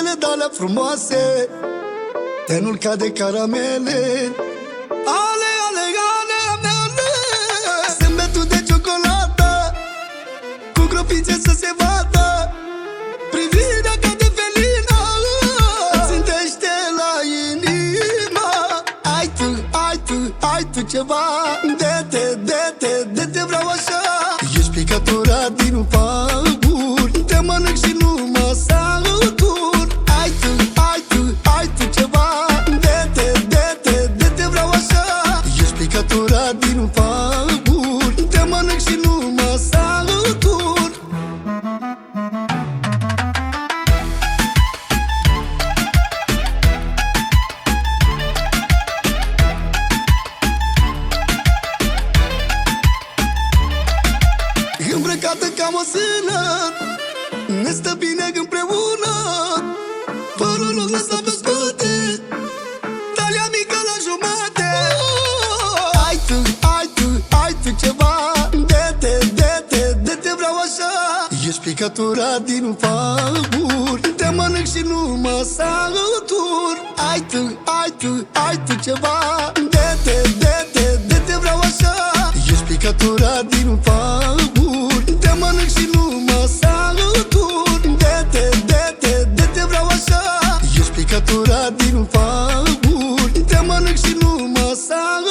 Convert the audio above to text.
fetele de-alea frumoase, tenul ca de caramele. Ale, ale, ale, ale, zâmbetul de ciocolată, cu gropițe să se vadă, privirea ca de felină, țintește la inima. Ai tu, ai tu, ai tu ceva, de te vreau așa. Ești picătura din un pahur, te mănânc și nu mă satur. Ai tu, ai tu, ai tu ceva, de te vreau așa. Ești picătura din un pahur, te mănânc și nu mă satur. Îmbrăcată ca o sână, ne stă bine împreună. Părul lung lăsat pe spate, talia mică la jumate. Ai tu, ai tu, ai tu ceva, de te vreau așa. Ești picătura din un pahur, te mănânc și nu mă satur. Ai tu, ai tu, ai tu ceva, de te vreau așa. Ești picătura din un pahur, te mănânc și nu mă satur. De te vreau așa. Ești picătura din un pahur, te mănânc și nu mă satur.